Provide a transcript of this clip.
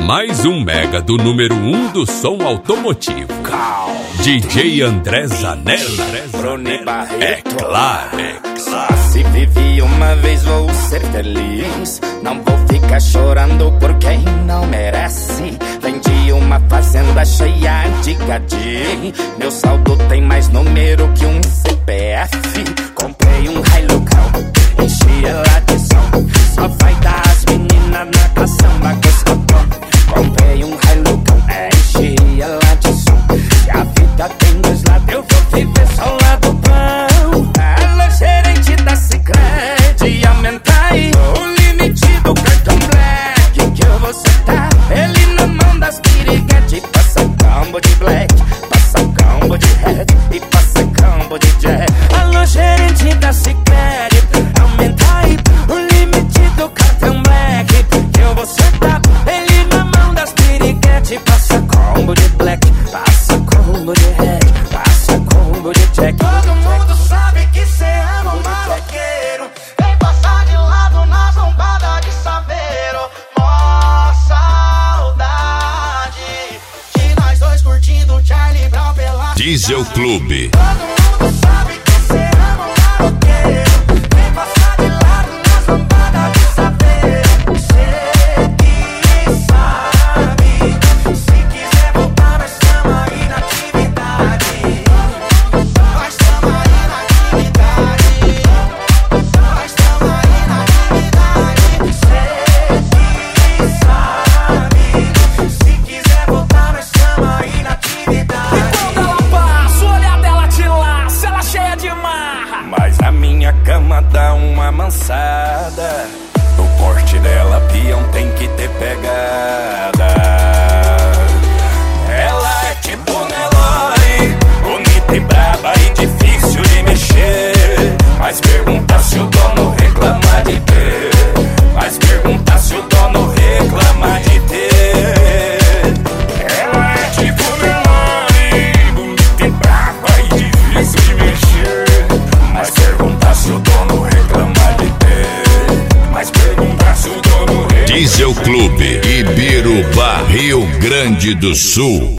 Mais um mega do número 1 do som automotivo. DJ André Zanella. É claro. Só se vive uma vez, vou ser feliz. Não vou ficar chorando por quem não merece. Vendi uma fazenda cheia de gadi. Meu saldo tem mais número que um CPF. Comprei um Hilux, enchi ela de som. Só vai dar as meninas na caçamba que eu tô. Comprei um Hilux, enchi ela de som. Se a vida tem dois lados, eu vou viver só o lado bom. Alô, gerente da Sicredi, aumenta aí o limite do cartão black que eu vou sentar. Ele na mão das piriguete, passa combo de black, passa combo de red e passa combo de jack. Alô, gerente da Sicredi, aumenta aí o limite do cartão black que eu vou sentar. Ele na mão das piriguete, passa combo de black, passa combo de red, passa combo de jack. Todo mundo sabe que cê ama um maloqueiro. Vem passar de lado na zombada de Saveiro. Mó saudade de nós dois curtindo Charlie Brown pela Diesel Clube. Todo mundo sabe que cê ama um maloqueiro. Vem passar de lado na zombada de Saveiro. Cê que sabe. Se quiser voltar, nós tamo aí na atividade. Nós tamo aí na atividade. Nós tamo aí na atividade. Cê que sabe. Se quiser voltar, nós tamo aí na atividade. E quando ela passa, o olhar dela te laça, ela cheia de marra. Mas a minha cama dá uma mansada. O porte dela, peão, tem que ter pegada. Ela é tipo Nelore, bonita e braba e difícil de mexer. Mas pergunta se o dono reclama de ter. Mas pergunta se o dono reclama de ter. Ela é tipo Nelore, bonita e braba e difícil de mexer. Mas pergunta se o dono reclama de ter. Mas pergunta se o dono reclama de ter. Diesel Clube, Ibirubá, Rio Grande do Sul.